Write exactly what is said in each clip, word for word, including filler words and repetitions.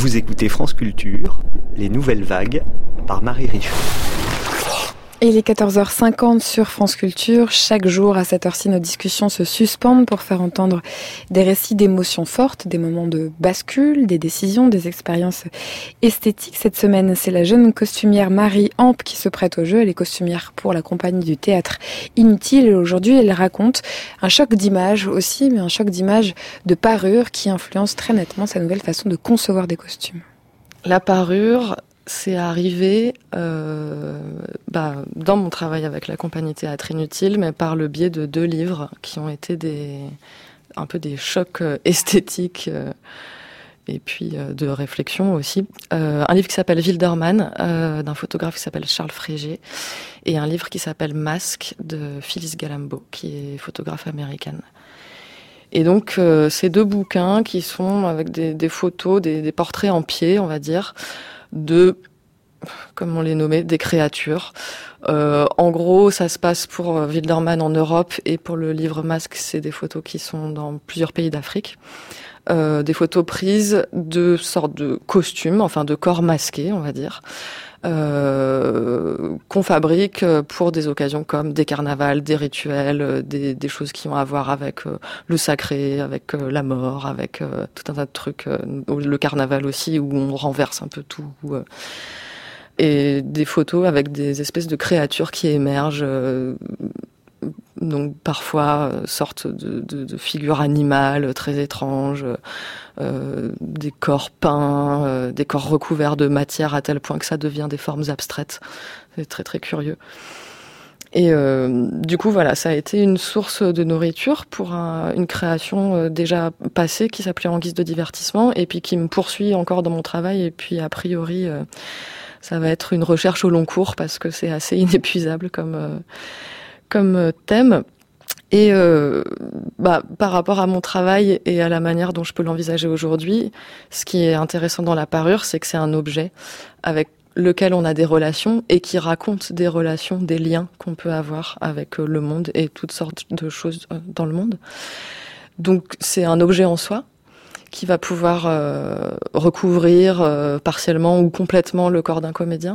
Vous écoutez France Culture, les nouvelles vagues, par Marie Richaud. Et il est quatorze heures cinquante sur France Culture. Chaque jour, à cette heure-ci, nos discussions se suspendent pour faire entendre des récits d'émotions fortes, des moments de bascule, des décisions, des expériences esthétiques. Cette semaine, c'est la jeune costumière Marie Ampe qui se prête au jeu. Elle est costumière pour la compagnie du théâtre Inutile. Et aujourd'hui, elle raconte un choc d'images aussi, mais un choc d'images de parure qui influence très nettement sa nouvelle façon de concevoir des costumes. La parure, c'est arrivé euh, bah, dans mon travail avec la compagnie Théâtre Inutile, mais par le biais de deux livres qui ont été des, un peu des chocs esthétiques euh, et puis euh, de réflexion aussi. Euh, un livre qui s'appelle Wildermann, euh, d'un photographe qui s'appelle Charles Frégé, et un livre qui s'appelle Masque de Phyllis Galambo, qui est photographe américaine. Et donc, euh, ces deux bouquins qui sont avec des, des photos, des, des portraits en pied, on va dire, de, comme on les nommait, des créatures. Euh, en gros, ça se passe pour Wildermann en Europe, et pour le livre Masque, c'est des photos qui sont dans plusieurs pays d'Afrique. Euh, des photos prises de sortes de costumes, enfin de corps masqués, on va dire, euh, qu'on fabrique pour des occasions comme des carnavals, des rituels, des, des choses qui ont à voir avec euh, le sacré, avec euh, la mort, avec euh, tout un tas de trucs, euh, le carnaval aussi, où on renverse un peu tout, euh, et des photos avec des espèces de créatures qui émergent, euh, donc parfois euh, sortes de, de, de figures animales très étranges, euh, des corps peints, euh, des corps recouverts de matière à tel point que ça devient des formes abstraites. C'est très très curieux. Et euh, du coup voilà, ça a été une source de nourriture pour un, une création euh, déjà passée qui s'appelait En guise de divertissement, et puis qui me poursuit encore dans mon travail, et puis a priori euh, ça va être une recherche au long cours parce que c'est assez inépuisable comme euh, comme thème. Et euh, bah, par rapport à mon travail et à la manière dont je peux l'envisager aujourd'hui, ce qui est intéressant dans la parure, c'est que c'est un objet avec lequel on a des relations et qui raconte des relations, des liens qu'on peut avoir avec le monde et toutes sortes de choses dans le monde. Donc c'est un objet en soi qui va pouvoir euh, recouvrir euh, partiellement ou complètement le corps d'un comédien.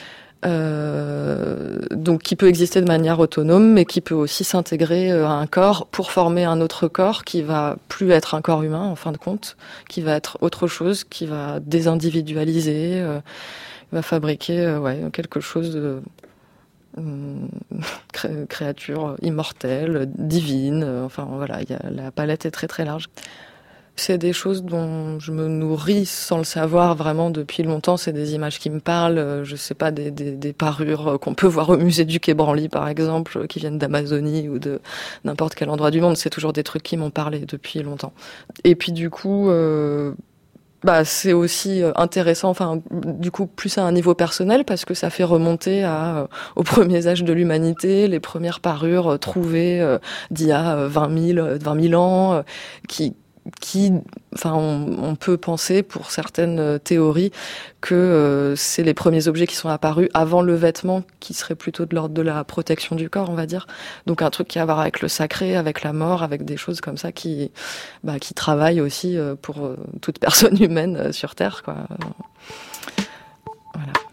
Euh, donc qui peut exister de manière autonome, mais qui peut aussi s'intégrer à un corps pour former un autre corps qui va plus être un corps humain en fin de compte, qui va être autre chose, qui va désindividualiser, euh, va fabriquer euh, ouais, quelque chose de euh, cré- créature immortelle, divine, euh, enfin voilà, y a, la palette est très très large. C'est des choses dont je me nourris sans le savoir vraiment depuis longtemps. C'est des images qui me parlent. Je sais pas, des, des, des parures qu'on peut voir au musée du Quai Branly, par exemple, qui viennent d'Amazonie ou de n'importe quel endroit du monde. C'est toujours des trucs qui m'ont parlé depuis longtemps. Et puis du coup, euh, bah c'est aussi intéressant. Enfin, du coup, plus à un niveau personnel parce que ça fait remonter à aux premiers âges de l'humanité, les premières parures trouvées euh, d'il y a vingt mille ans, euh, qui qui, enfin, on, on peut penser pour certaines théories que euh, c'est les premiers objets qui sont apparus avant le vêtement, qui serait plutôt de l'ordre de la protection du corps, on va dire. Donc un truc qui a à voir avec le sacré, avec la mort, avec des choses comme ça qui, bah, qui travaillent aussi pour toute personne humaine sur Terre, quoi. Voilà.